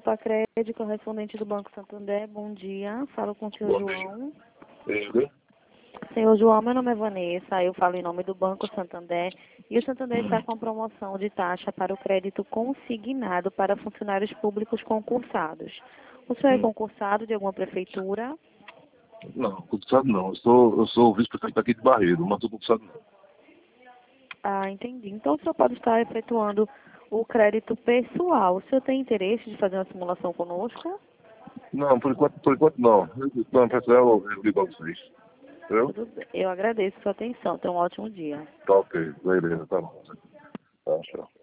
Copacred, correspondente do Banco Santander. Bom dia. Falo com o senhor Bom dia. João. Ele? Senhor João, meu nome é Vanessa. Eu falo em nome do Banco Santander. E o Santander está com promoção de taxa para o crédito consignado para funcionários públicos concursados. O senhor é concursado de alguma prefeitura? Não, concursado não. Eu sou o vice-prefeito aqui de Barreiro, mas estou concursado não. Ah, entendi. Então o senhor pode estar efetuando o crédito pessoal. O senhor tem interesse de fazer uma simulação conosco? Não, por enquanto não. Não, pessoal, eu digo a vocês. Entendeu? Tudo bem. Eu agradeço a sua atenção. Tenha um ótimo dia. Tá ok, beleza, tá bom. Tá, tchau.